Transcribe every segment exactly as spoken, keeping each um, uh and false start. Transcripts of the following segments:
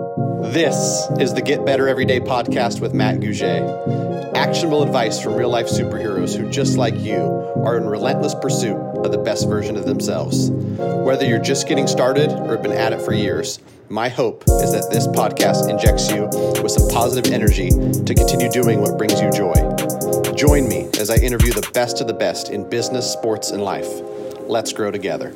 This is the Get Better Everyday podcast with Matt Gouget. Actionable advice from real-life superheroes who, just like you, are in relentless pursuit of the best version of themselves. Whether you're just getting started or have been at it for years, my hope is that this podcast injects you with some positive energy to continue doing what brings you joy. Join me as I interview the best of the best in business, sports, and life. Let's grow together.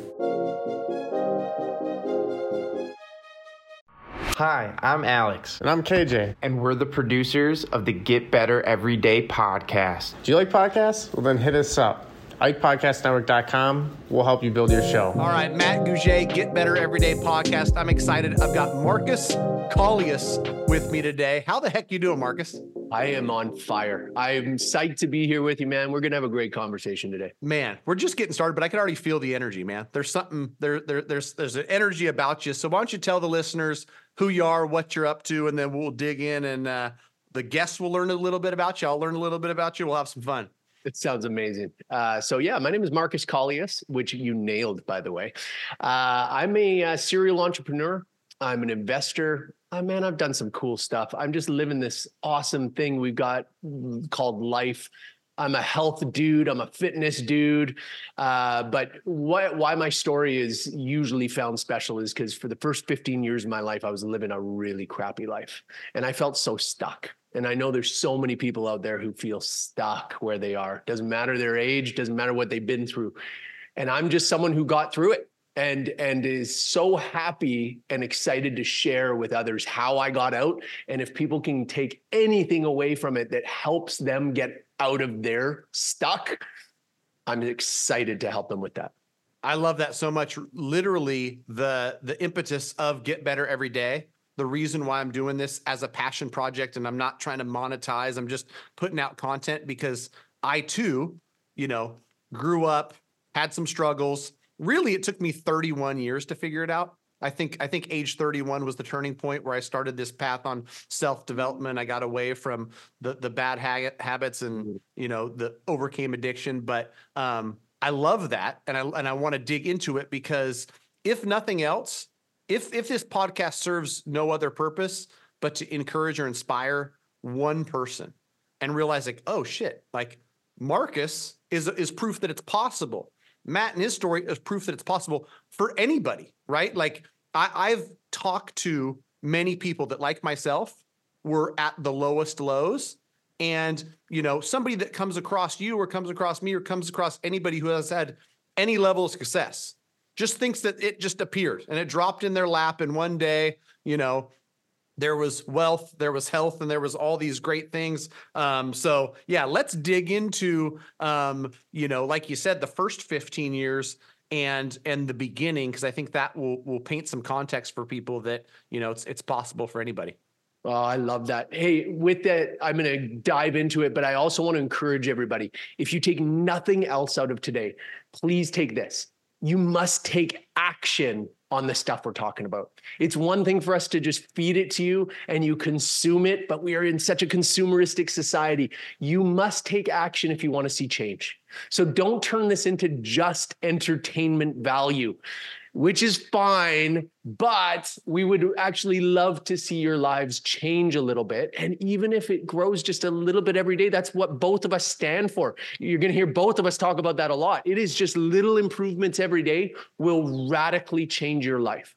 Hi, I'm Alex. And I'm K J. And we're the producers of the Get Better Everyday podcast. Do you like podcasts? Well, then hit us up. ike podcast network dot com. We'll help you build your show. All right, Matt Gouget, Get Better Everyday podcast. I'm excited. I've got Marcus Collius with me today. How the heck you doing, Marcus? I am on fire. I'm psyched to be here with you, man. We're going to have a great conversation today. Man, we're just getting started, but I can already feel the energy, man. There's something, there, there, there's, there's an energy about you. So why don't you tell the listeners who you are, what you're up to, and then we'll dig in and uh, the guests will learn a little bit about you. I'll learn a little bit about you. We'll have some fun. It sounds amazing. Uh, so yeah, my name is Marcus Collius, which you nailed, by the way. Uh, I'm a uh, serial entrepreneur. I'm an investor. Oh, man, I've done some cool stuff. I'm just living this awesome thing we've got called life. I'm a health dude. I'm a fitness dude. Uh, but why, why my story is usually found special is because for the first fifteen years of my life, I was living a really crappy life. And I felt so stuck. And I know there's so many people out there who feel stuck where they are. Doesn't matter their age, doesn't matter what they've been through. And I'm just someone who got through it. And and is so happy and excited to share with others how I got out. And if people can take anything away from it that helps them get out of their stuck, I'm excited to help them with that. I love that so much. Literally, the the impetus of Get Better Every Day, the reason why I'm doing this as a passion project, and I'm not trying to monetize, I'm just putting out content because I too, you know, grew up, had some struggles. Really, it took me thirty-one years to figure it out. I think I think age thirty-one was the turning point where I started this path on self-development. I got away from the the bad ha- habits and, you know, the overcame addiction. But um, I love that, and I and I want to dig into it because if nothing else, if if this podcast serves no other purpose but to encourage or inspire one person and realize like, oh shit, like Marcus is is proof that it's possible. Matt and his story is proof that it's possible for anybody, right? Like I, I've talked to many people that, like myself, were at the lowest lows. And, you know, somebody that comes across you or comes across me or comes across anybody who has had any level of success just thinks that it just appeared and it dropped in their lap. And one day, you know, there was wealth, there was health, and there was all these great things. Um, so yeah, let's dig into, um, you know, like you said, the first fifteen years and and the beginning, because I think that will will paint some context for people that, you know, it's it's possible for anybody. Oh, I love that. Hey, with that, I'm going to dive into it, but I also want to encourage everybody. If you take nothing else out of today, please take this. You must take action on the stuff we're talking about. It's one thing for us to just feed it to you and you consume it, but we are in such a consumeristic society. You must take action if you want to see change. So don't turn this into just entertainment value, which is fine, but we would actually love to see your lives change a little bit. And even if it grows just a little bit every day, that's what both of us stand for. You're going to hear both of us talk about that a lot. It is just little improvements every day will radically change your life.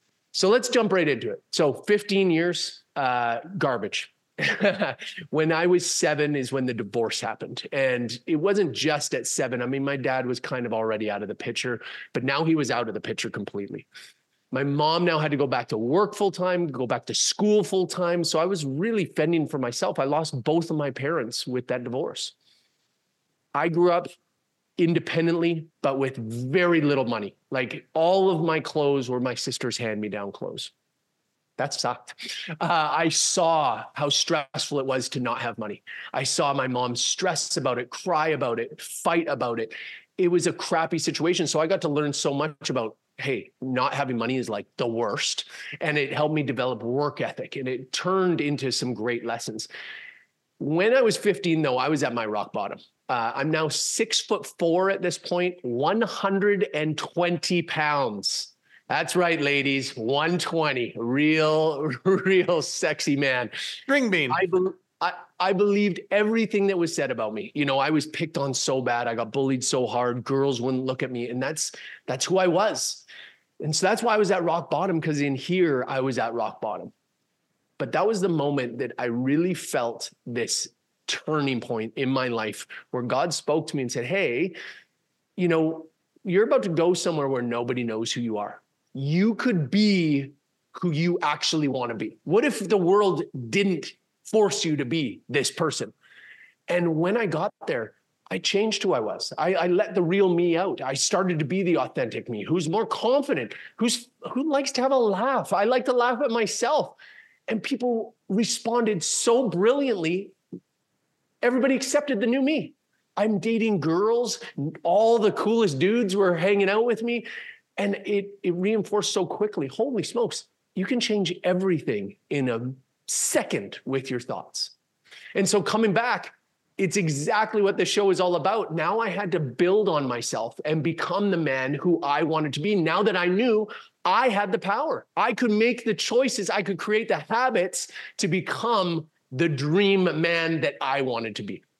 So let's jump right into it. So fifteen years, uh, garbage. When I was seven is when the divorce happened. And it wasn't just at seven. I mean, my dad was kind of already out of the picture, but now he was out of the picture completely. My mom now had to go back to work full time, go back to school full time. So I was really fending for myself. I lost both of my parents with that divorce. I grew up independently, but with very little money. Like all of my clothes were my sister's hand-me-down clothes. That sucked. Uh, I saw how stressful it was to not have money. I saw my mom stress about it, cry about it, fight about it. It was a crappy situation. So I got to learn so much about, hey, not having money is like the worst. And it helped me develop work ethic. And it turned into some great lessons. When I was fifteen, though, I was at my rock bottom. Uh, I'm now six foot four at this point, one hundred twenty pounds. That's right, ladies. one twenty, real, real sexy man. String bean. I, be- I, I believed everything that was said about me. You know, I was picked on so bad. I got bullied so hard. Girls wouldn't look at me. And that's, that's who I was. And so that's why I was at rock bottom, because in here, I was at rock bottom. But that was the moment that I really felt this turning point in my life where God spoke to me and said, hey, you know, you're about to go somewhere where nobody knows who you are. You could be who you actually want to be. What if the world didn't force you to be this person? And when I got there, I changed who I was. I, I let the real me out. I started to be the authentic me, who's more confident, who's who likes to have a laugh. I like to laugh at myself. And people responded so brilliantly. Everybody accepted the new me. I'm dating girls. All the coolest dudes were hanging out with me. And it, it reinforced so quickly. Holy smokes, you can change everything in a second with your thoughts. And so coming back, it's exactly what the show is all about. Now I had to build on myself and become the man who I wanted to be. Now that I knew I had the power, I could make the choices, I could create the habits to become the dream man that I wanted to be.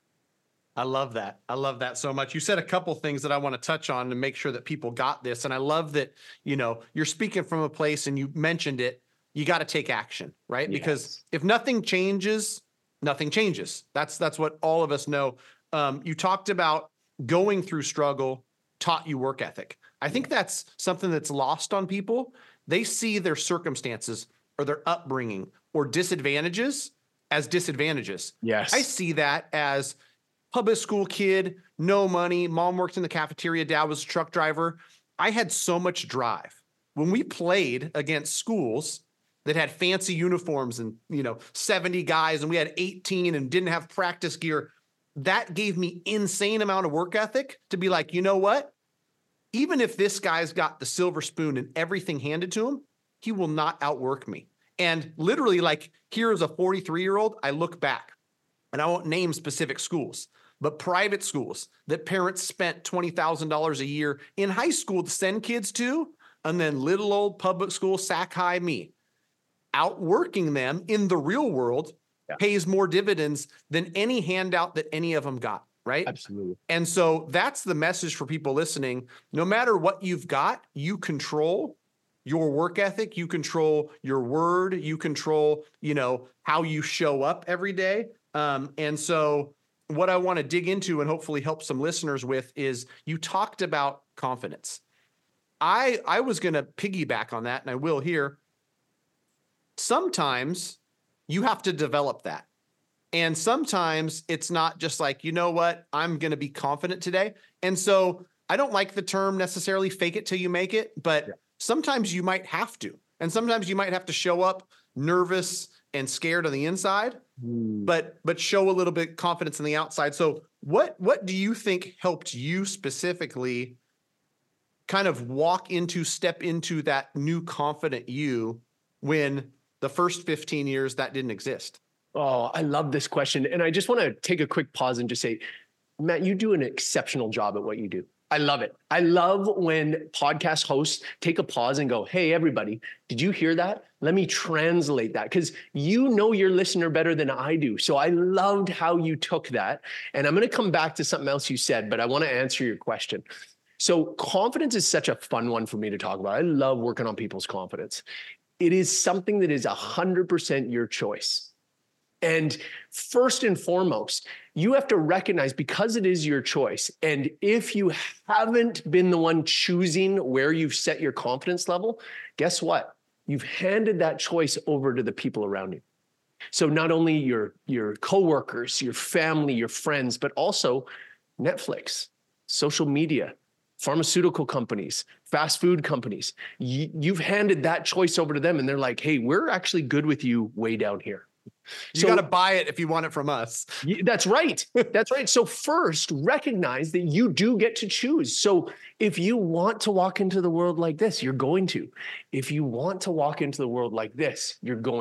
I love that. I love that so much. You said a couple things that I want to touch on to make sure that people got this. And I love that, you know, you're speaking from a place and you mentioned it, you got to take action, right? Yes. Because if nothing changes, nothing changes. That's, that's what all of us know. Um, you talked about going through struggle taught you work ethic. I think that's something that's lost on people. They see their circumstances or their upbringing or disadvantages as disadvantages. Yes. I see that as public school kid, no money. Mom worked in the cafeteria. Dad was a truck driver. I had so much drive. When we played against schools that had fancy uniforms and, you know, seventy guys and we had eighteen and didn't have practice gear, that gave me insane amount of work ethic to be like, you know what? Even if this guy's got the silver spoon and everything handed to him, he will not outwork me. And literally, like, here as a forty-three-year-old, I look back, and I won't name specific schools, but private schools that parents spent twenty thousand dollars a year in high school to send kids to, and then little old public school Sac High me, outworking them in the real world yeah. pays more dividends than any handout that any of them got, right? Absolutely. And so that's the message for people listening. No matter what you've got, you control your work ethic, you control your word, you control, you know, how you show up every day. Um, and so what I want to dig into and hopefully help some listeners with is you talked about confidence. I, I was going to piggyback on that, and I will here. Sometimes you have to develop that. And sometimes it's not just like, you know what, I'm going to be confident today. And so I don't like the term necessarily fake it till you make it, but yeah. sometimes you might have to. And sometimes you might have to show up nervous and scared on the inside, mm. but but show a little bit confidence on the outside. So what what do you think helped you specifically kind of walk into, step into that new confident you when the first fifteen years that didn't exist? Oh, I love this question. And I just want to take a quick pause and just say, Matt, you do an exceptional job at what you do. I love it. I love when podcast hosts take a pause and go, hey, everybody, did you hear that? Let me translate that, because you know your listener better than I do. So I loved how you took that. And I'm going to come back to something else you said, but I want to answer your question. So confidence is such a fun one for me to talk about. I love working on people's confidence. It is something that is one hundred percent your choice. And first and foremost, you have to recognize, because it is your choice, and if you haven't been the one choosing where you've set your confidence level, guess what? You've handed that choice over to the people around you. So not only your, your coworkers, your family, your friends, but also Netflix, social media, pharmaceutical companies, fast food companies. You, you've handed that choice over to them, and they're like, hey, we're actually good with you way down here. You so, got to buy it if you want it from us. That's right. That's right. So first, recognize that you do get to choose. So if you want to walk into the world like this, you're going to. If you want to walk into the world like this, you're going to.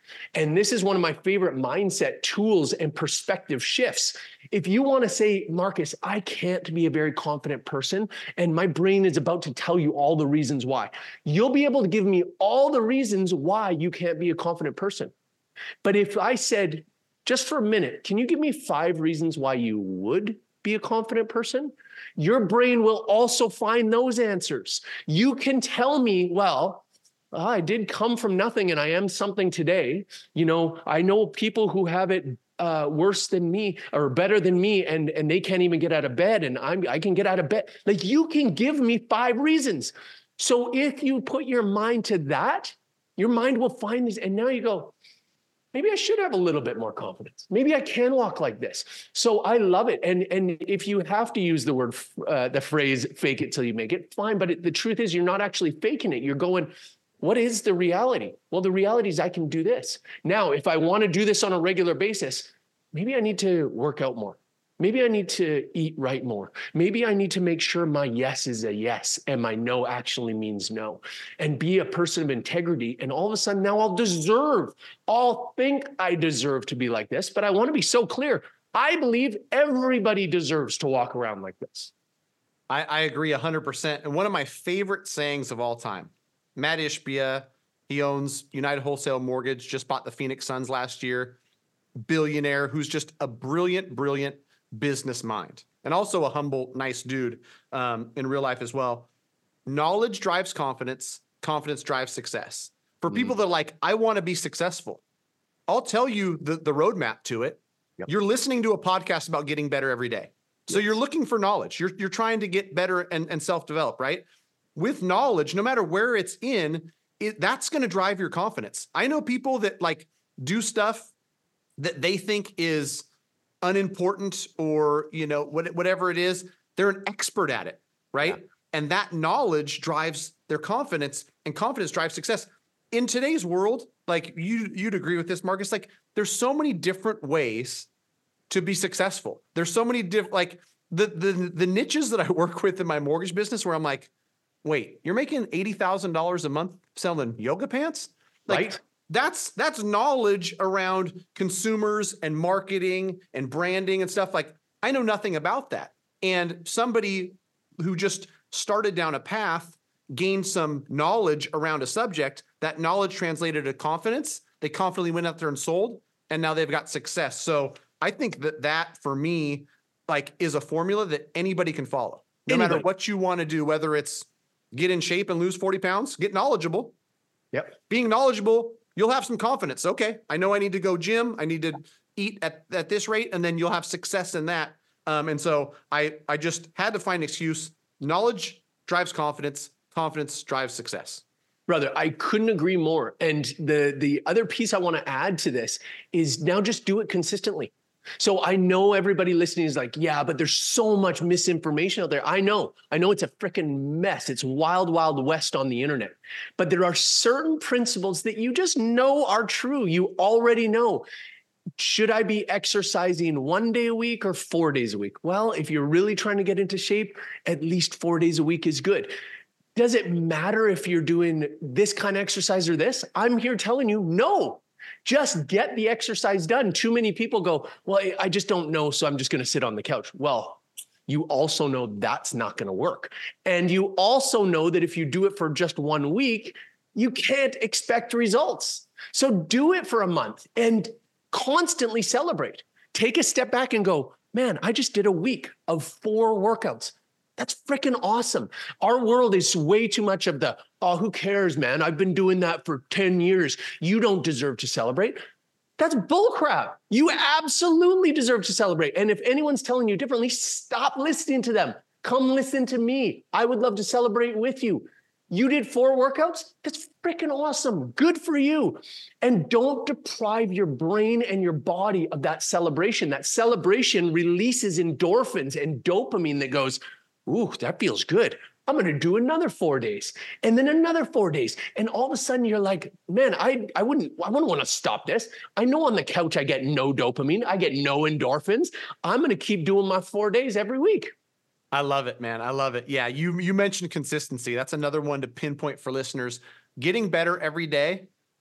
And this is one of my favorite mindset tools and perspective shifts. If you want to say, Marcus, I can't be a very confident person, and my brain is about to tell you all the reasons why, you'll be able to give me all the reasons why you can't be a confident person. But if I said, just for a minute, can you give me five reasons why you would be a confident person? Your brain will also find those answers. You can tell me, well, I did come from nothing and I am something today. You know, I know people who have it uh, worse than me or better than me, and, and they can't even get out of bed, and I'm, I can get out of bed. Like, you can give me five reasons. So if you put your mind to that, your mind will find these. And now you go, maybe I should have a little bit more confidence. Maybe I can walk like this. So I love it. And, and if you have to use the word, uh, the phrase, fake it till you make it, fine. But it, the truth is, you're not actually faking it. You're going, what is the reality? Well, the reality is I can do this. Now, if I want to do this on a regular basis, maybe I need to work out more. Maybe I need to eat right more. Maybe I need to make sure my yes is a yes and my no actually means no, and be a person of integrity. And all of a sudden now I'll deserve, I'll think I deserve to be like this, but I want to be so clear. I believe everybody deserves to walk around like this. I, I agree one hundred percent. And one of my favorite sayings of all time, Matt Ishbia, he owns United Wholesale Mortgage, just bought the Phoenix Suns last year, billionaire who's just a brilliant, brilliant business mind, and also a humble, nice dude um, in real life as well. Knowledge drives confidence. Confidence drives success. For mm. people that are like, I want to be successful, I'll tell you the, the roadmap to it. Yep. You're listening to a podcast about getting better every day. So yes. You're looking for knowledge. You're, you're trying to get better and, and self-develop, right? With knowledge, no matter where it's in, it, that's going to drive your confidence. I know people that like do stuff that they think is unimportant, or, you know, what, whatever it is, they're an expert at it, right? Yeah. And that knowledge drives their confidence, and confidence drives success. In today's world, like you, you'd agree with this, Marcus, like there's so many different ways to be successful. There's so many different, like the, the, the niches that I work with in my mortgage business where I'm like, wait, you're making eighty thousand dollars a month selling yoga pants? Like, right. That's that's knowledge around consumers and marketing and branding and stuff. Like, I know nothing about that. And somebody who just started down a path gained some knowledge around a subject. That knowledge translated to confidence. They confidently went out there and sold, and now they've got success. So I think that that, for me, like, is a formula that anybody can follow. No anybody. Matter what you want to do, whether it's get in shape and lose forty pounds, get knowledgeable. Yep. Being knowledgeable, you'll have some confidence. Okay, I know I need to go gym. I need to eat at, at this rate, and then you'll have success in that. Um, and so I, I just had to find an excuse. Knowledge drives confidence. Confidence drives success. Brother, I couldn't agree more. And the, the other piece I want to add to this is now just do it consistently. So I know everybody listening is like, yeah, but there's so much misinformation out there. I know, I know it's a freaking mess. It's wild, wild west on the internet, but there are certain principles that you just know are true. You already know. Should I be exercising one day a week or four days a week? Well, if you're really trying to get into shape, at least four days a week is good. Does it matter if you're doing this kind of exercise or this? I'm here telling you, no. Just get the exercise done. Too many people go, well, I just don't know, so I'm just going to sit on the couch. Well, you also know that's not going to work. And you also know that if you do it for just one week, you can't expect results. So do it for a month and constantly celebrate. Take a step back and go, man, I just did a week of four workouts. That's freaking awesome. Our world is way too much of the, oh, who cares, man? I've been doing that for ten years. You don't deserve to celebrate. That's bullcrap. You absolutely deserve to celebrate. And if anyone's telling you differently, stop listening to them. Come listen to me. I would love to celebrate with you. You did four workouts? That's freaking awesome. Good for you. And don't deprive your brain and your body of that celebration. That celebration releases endorphins and dopamine that goes, ooh, that feels good. I'm going to do another four days and then another four days. And all of a sudden you're like, man, I, I wouldn't, I wouldn't want to stop this. I know on the couch, I get no dopamine. I get no endorphins. I'm going to keep doing my four days every week. I love it, man. I love it. Yeah. You, you mentioned consistency. That's another one to pinpoint for listeners. Getting better every day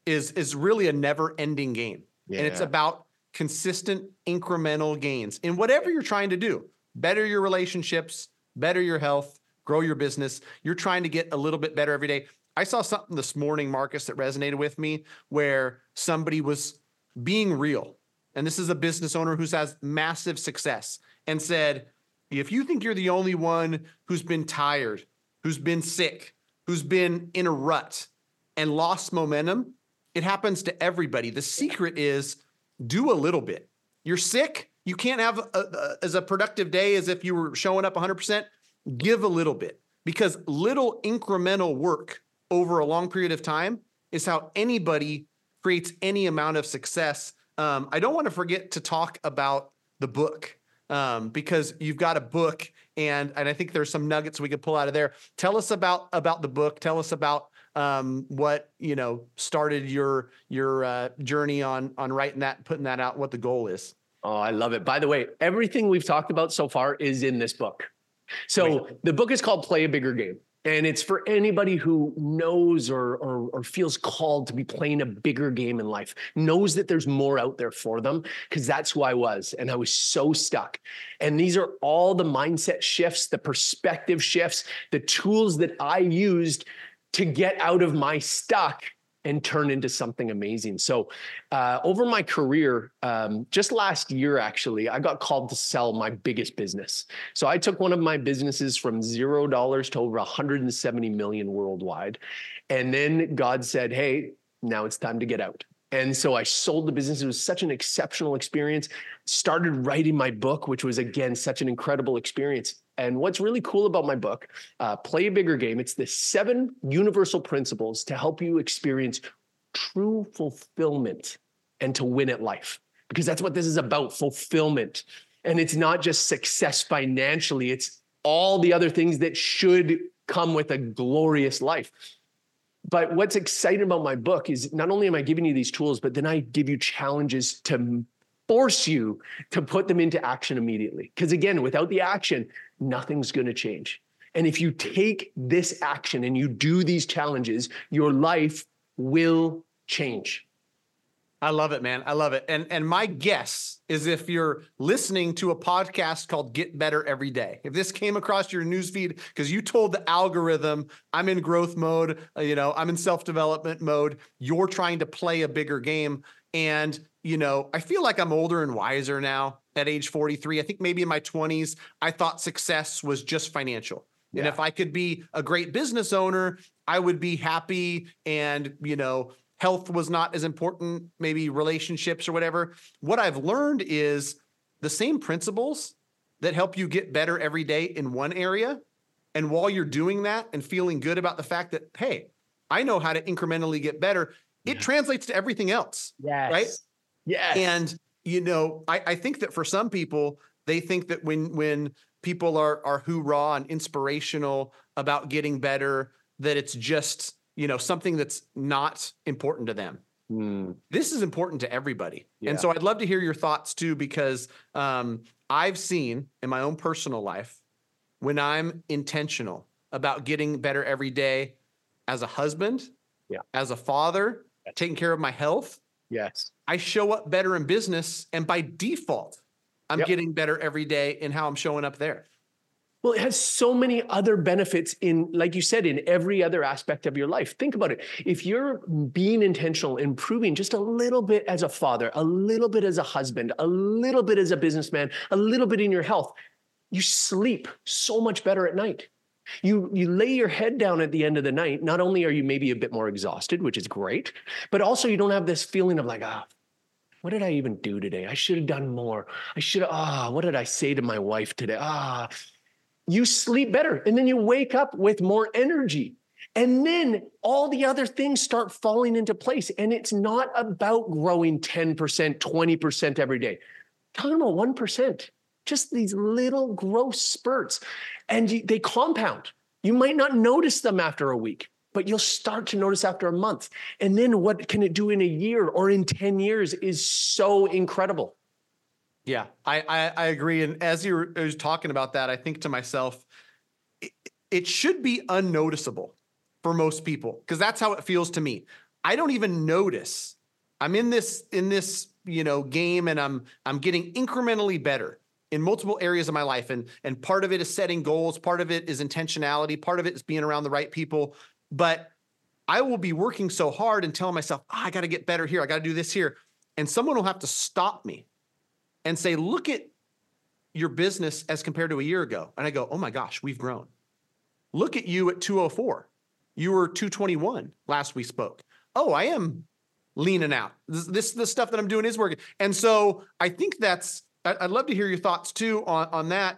is, is really a never ending game. Yeah. And it's about consistent incremental gains in whatever you're trying to do. Better your relationships, better your health, grow your business. You're trying to get a little bit better every day. I saw something this morning, Marcus, that resonated with me, where somebody was being real. And this is a business owner who's has massive success, and said, if you think you're the only one who's been tired, who's been sick, who's been in a rut and lost momentum, it happens to everybody. The secret is do a little bit. You're sick. You can't have a, a, as a productive day as if you were showing up one hundred percent. Give a little bit, because little incremental work over a long period of time is how anybody creates any amount of success. Um, I don't want to forget to talk about the book, um, because you've got a book, and and I think there's some nuggets we could pull out of there. Tell us about about the book. Tell us about um, what you know started your your uh, journey on on writing that, putting that out. What the goal is. Oh, I love it. By the way, everything we've talked about so far is in this book. So the book is called Play a Bigger Game. And it's for anybody who knows or, or, or feels called to be playing a bigger game in life, knows that there's more out there for them, because that's who I was. And I was so stuck. And these are all the mindset shifts, the perspective shifts, the tools that I used to get out of my stuck and turn into something amazing. So uh, over my career, um, just last year, actually, I got called to sell my biggest business. So I took one of my businesses from zero dollars to over one hundred seventy million worldwide. And then God said, hey, now it's time to get out. And so I sold the business. It was such an exceptional experience. Started writing my book, which was, again, such an incredible experience. And what's really cool about my book, uh, Play a Bigger Game, it's the seven universal principles to help you experience true fulfillment and to win at life. Because that's what this is about, fulfillment. And it's not just success financially, it's all the other things that should come with a glorious life. But what's exciting about my book is not only am I giving you these tools, but then I give you challenges to force you to put them into action immediately. Because again, without the action, nothing's going to change. And if you take this action and you do these challenges, your life will change. I love it, man. I love it. And and my guess is, if you're listening to a podcast called Get Better Every Day, if this came across your newsfeed because you told the algorithm, I'm in growth mode, uh, you know, I'm in self-development mode, you're trying to play a bigger game. And, you know, I feel like I'm older and wiser now at age forty-three. I think maybe in my twenties, I thought success was just financial. Yeah. And if I could be a great business owner, I would be happy, and, you know, health was not as important, maybe relationships or whatever. What I've learned is the same principles that help you get better every day in one area. And while you're doing that and feeling good about the fact that, hey, I know how to incrementally get better, it yeah. translates to everything else. Yes. Right? Yes. And, you know, I, I think that for some people, they think that when, when people are, are hoorah and inspirational about getting better, that it's just, you know, something that's not important to them. Mm. This is important to everybody. Yeah. And so I'd love to hear your thoughts too, because um, I've seen in my own personal life, when I'm intentional about getting better every day as a husband, yeah. as a father, yes. taking care of my health, yes, I show up better in business. And by default, I'm yep. getting better every day in how I'm showing up there. Well, it has so many other benefits in, like you said, in every other aspect of your life. Think about it. If you're being intentional, improving just a little bit as a father, a little bit as a husband, a little bit as a businessman, a little bit in your health, you sleep so much better at night. You, you lay your head down at the end of the night. Not only are you maybe a bit more exhausted, which is great, but also you don't have this feeling of like, ah, what did I even do today? I should have done more. I should have, ah, what did I say to my wife today? Ah, you sleep better, and then you wake up with more energy. And then all the other things start falling into place. And it's not about growing ten percent, twenty percent every day. I'm talking about one percent, just these little growth spurts. And you, they compound. You might not notice them after a week, but you'll start to notice after a month. And then what can it do in a year or in ten years is so incredible. Yeah, I, I, I agree. And as you were, was talking about that, I think to myself, it, it should be unnoticeable for most people, because that's how it feels to me. I don't even notice. I'm in this, in this, you know, game, and I'm, I'm getting incrementally better in multiple areas of my life. And, and part of it is setting goals. Part of it is intentionality. Part of it is being around the right people. But I will be working so hard and telling myself, oh, I got to get better here. I got to do this here. And someone will have to stop me and say, look at your business as compared to a year ago. And I go, oh my gosh, we've grown. Look at you at two oh four. You were two twenty-one last we spoke. Oh, I am leaning out. This, this the stuff that I'm doing is working. And so I think that's, I'd love to hear your thoughts too on, on that.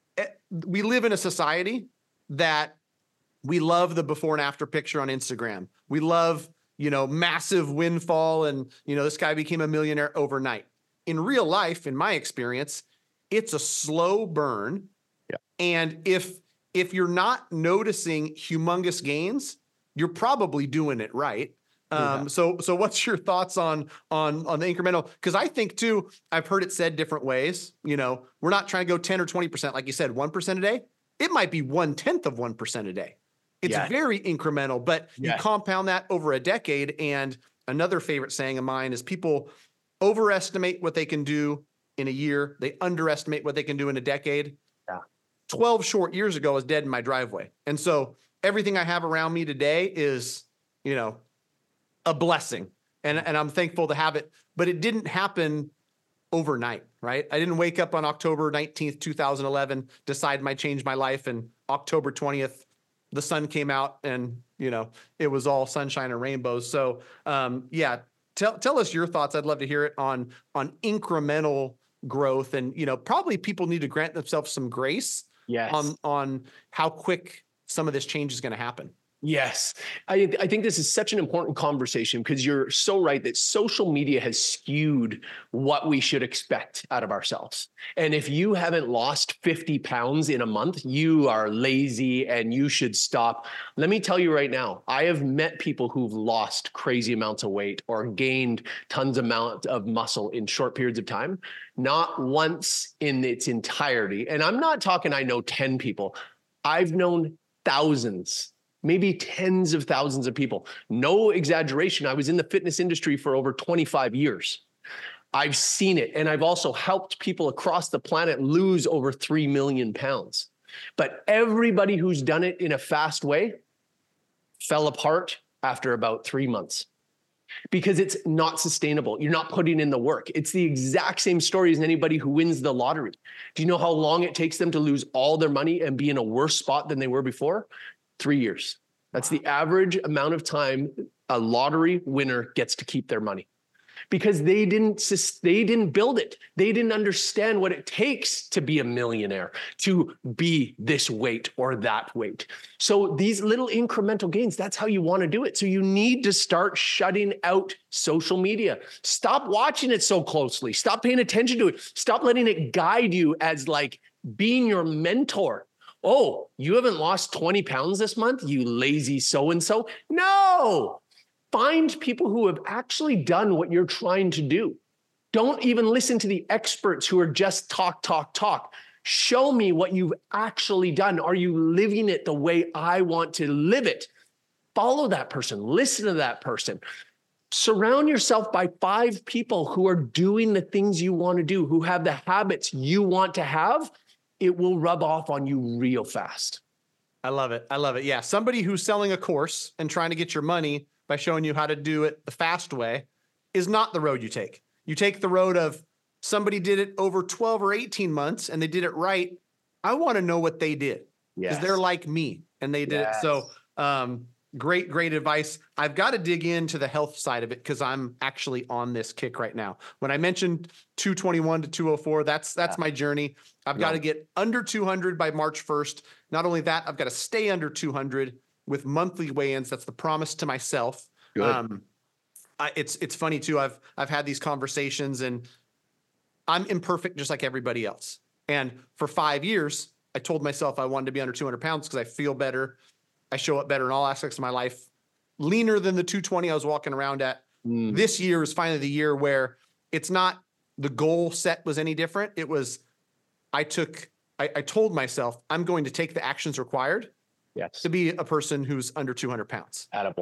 We live in a society that we love the before and after picture on Instagram. We love, you know, massive windfall and, you know, this guy became a millionaire overnight. In real life, in my experience, it's a slow burn. Yeah. And if, if you're not noticing humongous gains, you're probably doing it right. Um, yeah. So, so what's your thoughts on, on, on the incremental? Cause I think too, I've heard it said different ways. You know, we're not trying to go ten or twenty percent. Like you said, one percent a day. It might be one tenth of one percent a day. It's yeah. very incremental, but yeah. you compound that over a decade. And another favorite saying of mine is people overestimate what they can do in a year. They underestimate what they can do in a decade. Yeah. twelve short years ago I was dead in my driveway. And so everything I have around me today is, you know, a blessing. And, and I'm thankful to have it, but it didn't happen overnight, right? I didn't wake up on October nineteenth, two thousand eleven, decide my change my life. And October twentieth, the sun came out and, you know, it was all sunshine and rainbows. So um, yeah, tell, tell us your thoughts. I'd love to hear it on, on incremental growth. And, you know, probably people need to grant themselves some grace yes. on, on how quick some of this change is going to happen. Yes. I, I think this is such an important conversation because you're so right that social media has skewed what we should expect out of ourselves. And if you haven't lost fifty pounds in a month, you are lazy and you should stop. Let me tell you right now, I have met people who've lost crazy amounts of weight or gained tons of amount of muscle in short periods of time, not once in its entirety. And I'm not talking, I know ten people. I've known thousands, maybe tens of thousands of people. No exaggeration. I was in the fitness industry for over twenty-five years. I've seen it. And I've also helped people across the planet lose over three million pounds. But everybody who's done it in a fast way fell apart after about three months because it's not sustainable. You're not putting in the work. It's the exact same story as anybody who wins the lottery. Do you know how long it takes them to lose all their money and be in a worse spot than they were before? Three years. That's the average amount of time a lottery winner gets to keep their money because they didn't, they didn't build it. They didn't understand what it takes to be a millionaire, to be this weight or that weight. So these little incremental gains, that's how you want to do it. So you need to start shutting out social media. Stop watching it so closely. Stop paying attention to it. Stop letting it guide you as like being your mentor. Oh, you haven't lost twenty pounds this month, you lazy so-and-so? No, find people who have actually done what you're trying to do. Don't even listen to the experts who are just talk, talk, talk. Show me what you've actually done. Are you living it the way I want to live it? Follow that person, listen to that person. Surround yourself by five people who are doing the things you want to do, who have the habits you want to have. It will rub off on you real fast. I love it. I love it. Yeah. Somebody who's selling a course and trying to get your money by showing you how to do it the fast way is not the road you take. You take the road of somebody did it over twelve or eighteen months and they did it right. I want to know what they did because yes. they're like me and they did yes. it. So um, great, great advice. I've got to dig into the health side of it because I'm actually on this kick right now. When I mentioned two twenty-one to two oh four, that's, that's yeah. my journey. I've got to get under two hundred by March first. Not only that, I've got to stay under two hundred with monthly weigh-ins. That's the promise to myself. Good. Um, I, it's it's funny too. I've I've had these conversations and I'm imperfect just like everybody else. And for five years, I told myself I wanted to be under two hundred pounds because I feel better. I show up better in all aspects of my life. Leaner than the two twenty I was walking around at. Mm. This year is finally the year where it's not the goal set was any different. It was I took, I, I told myself, I'm going to take the actions required yes. to be a person who's under two hundred pounds. Attaboy.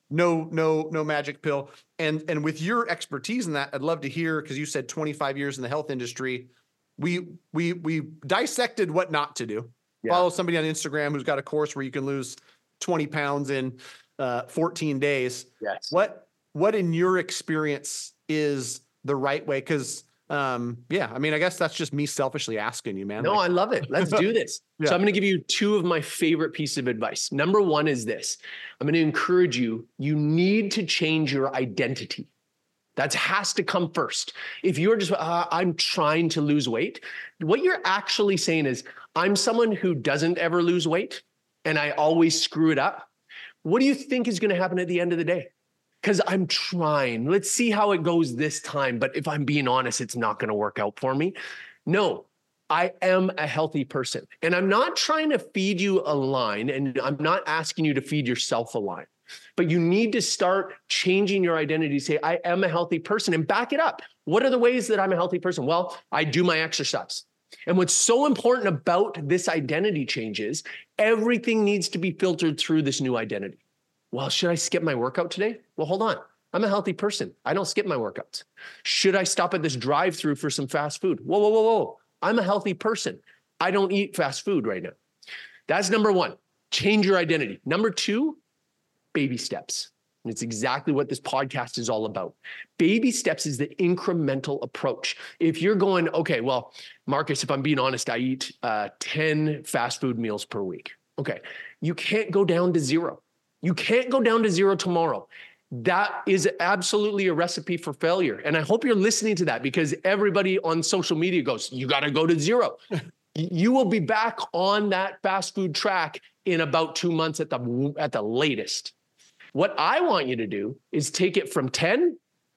no, no, no magic pill. And, and with your expertise in that, I'd love to hear, because you said twenty-five years in the health industry, we, we, we dissected what not to do. Yeah. Follow somebody on Instagram who's got a course where you can lose twenty pounds in uh, fourteen days. Yes. What, what in your experience is the right way? Cause um, yeah, I mean, I guess that's just me selfishly asking you, man. No, Like, I love it. Let's do this. Yeah. So I'm going to give you two of my favorite pieces of advice. Number one is this. I'm going to encourage you. You need to change your identity. That has to come first. If you're just, uh, I'm trying to lose weight, what you're actually saying is, I'm someone who doesn't ever lose weight and I always screw it up. What do you think is going to happen at the end of the day? Because I'm trying. Let's see how it goes this time. But if I'm being honest, it's not going to work out for me. No, I am a healthy person. And I'm not trying to feed you a line, and I'm not asking you to feed yourself a line. But you need to start changing your identity. Say, I am a healthy person, and back it up. What are the ways that I'm a healthy person? Well, I do my exercise. And what's so important about this identity change is everything needs to be filtered through this new identity. Well, should I skip my workout today? Well, hold on. I'm a healthy person. I don't skip my workouts. Should I stop at this drive-through for some fast food? Whoa, whoa, whoa, whoa. I'm a healthy person. I don't eat fast food right now. That's number one. Change your identity. Number two, baby steps. And it's exactly what this podcast is all about. Baby steps is the incremental approach. If you're going, okay, well, Marcus, if I'm being honest, I eat uh, ten fast food meals per week. Okay, you can't go down to zero. You can't go down to zero tomorrow. That is absolutely a recipe for failure. And I hope you're listening to that, because everybody on social media goes, you got to go to zero. You will be back on that fast food track in about two months at the, at the latest. What I want you to do is take it from ten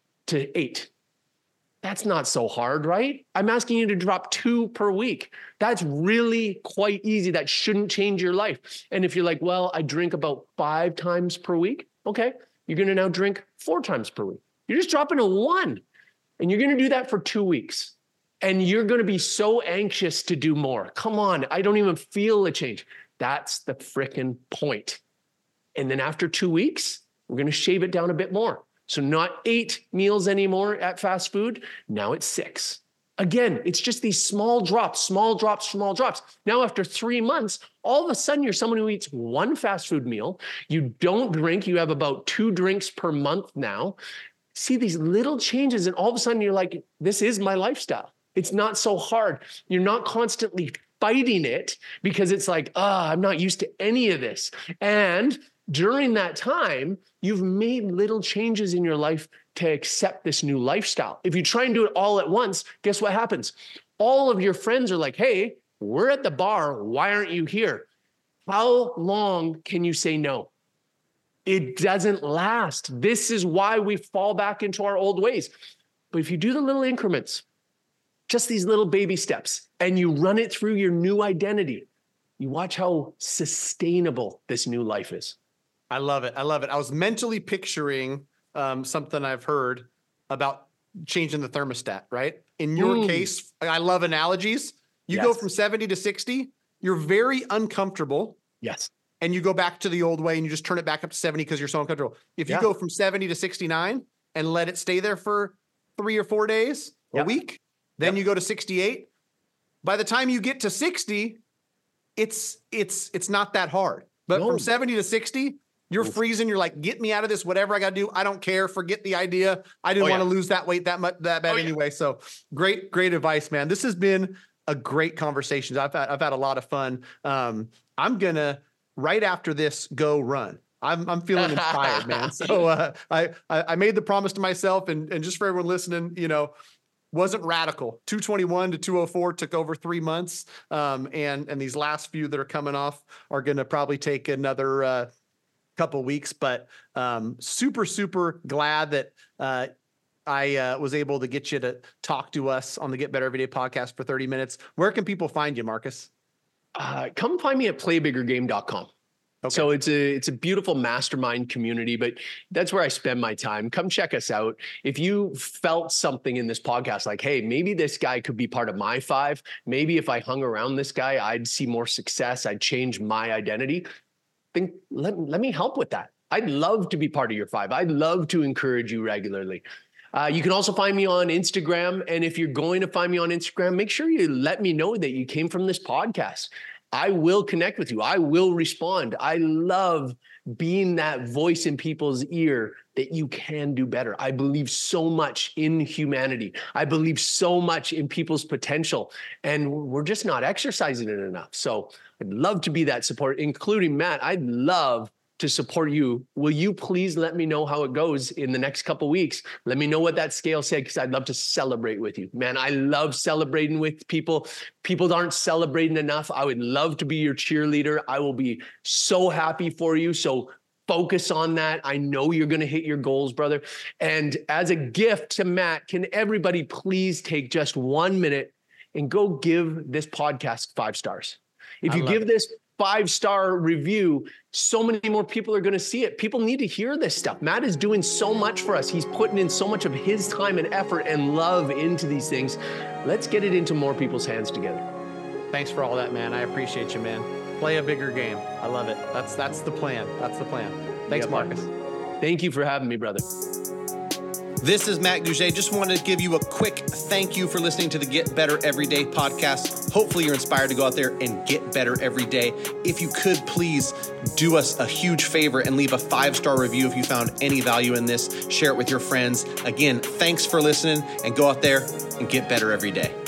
to eight. That's not so hard, right? I'm asking you to drop two per week. That's really quite easy. That shouldn't change your life. And if you're like, well, I drink about five times per week. Okay. You're going to now drink four times per week. You're just dropping a one, and you're going to do that for two weeks. And you're going to be so anxious to do more. Come on. I don't even feel a change. That's the frickin' point. And then after two weeks, we're going to shave it down a bit more. So not eight meals anymore at fast food. Now it's six. Again, it's just these small drops, small drops, small drops. Now, after three months, all of a sudden you're someone who eats one fast food meal. You don't drink. You have about two drinks per month now. See these little changes, and all of a sudden you're like, this is my lifestyle. It's not so hard. You're not constantly fighting it because it's like, ah, oh, I'm not used to any of this. And during that time, you've made little changes in your life to accept this new lifestyle. If you try and do it all at once, guess what happens? All of your friends are like, hey, we're at the bar. Why aren't you here? How long can you say no? It doesn't last. This is why we fall back into our old ways. But if you do the little increments, just these little baby steps, and you run it through your new identity, you watch how sustainable this new life is. I love it. I love it. I was mentally picturing um, something I've heard about changing the thermostat, right? In your Mm. case, I love analogies. You Yes. go from seventy to sixty, you're very uncomfortable, Yes. and you go back to the old way and you just turn it back up to seventy because you're so uncomfortable. If you Yeah. go from seventy to sixty-nine and let it stay there for three or four days, Yep. a week, then Yep. you go to sixty-eight. By the time you get to sixty, it's it's it's not that hard. But No. from seventy to sixty, you're freezing. You're like, get me out of this, whatever I got to do. I don't care. Forget the idea. I didn't Oh, want to yeah. lose that weight that much, that bad Oh, yeah. anyway. So great, great advice, man. This has been a great conversation. I've had, I've had a lot of fun. Um, I'm going to, right after this, go run. I'm, I'm feeling inspired, man. So uh, I, I, I made the promise to myself, and, and just for everyone listening, you know, wasn't radical. two twenty-one to two oh four took over three months. Um, and, and these last few that are coming off are going to probably take another, uh, couple weeks, but um, super, super glad that uh, I uh, was able to get you to talk to us on the Get Better Everyday podcast for thirty minutes. Where can people find you, Marcus? Uh, come find me at play bigger game dot com. Okay. So it's a it's a beautiful mastermind community, but that's where I spend my time. Come check us out. If you felt something in this podcast, like, hey, maybe this guy could be part of my five. Maybe if I hung around this guy, I'd see more success. I'd change my identity. Then let, let me help with that. I'd love to be part of your five. I'd love to encourage you regularly. Uh, you can also find me on Instagram. And if you're going to find me on Instagram, make sure you let me know that you came from this podcast. I will connect with you. I will respond. I love being that voice in people's ear that you can do better. I believe so much in humanity. I believe so much in people's potential, and we're just not exercising it enough. So I'd love to be that support, including Matt. I'd love to support you. Will you please let me know how it goes in the next couple of weeks? Let me know what that scale said, because I'd love to celebrate with you. Man, I love celebrating with people. People aren't celebrating enough. I would love to be your cheerleader. I will be so happy for you. So focus on that. I know you're going to hit your goals, brother. And as a gift to Matt, can everybody please take just one minute and go give this podcast five stars? If you give this five-star review, so many more people are going to see it. People need to hear this stuff. Matt is doing so much for us. He's putting in so much of his time and effort and love into these things. Let's get it into more people's hands together. Thanks for all that, man. I appreciate you, man. Play a bigger game. I love it. That's that's the plan. That's the plan. Thanks, Yeah, Marcus. Thank you for having me, brother. This is Matt Gouget. Just wanted to give you a quick thank you for listening to the Get Better Everyday podcast. Hopefully you're inspired to go out there and get better every day. If you could please do us a huge favor and leave a five-star review if you found any value in this. Share it with your friends. Again, thanks for listening, and go out there and get better every day.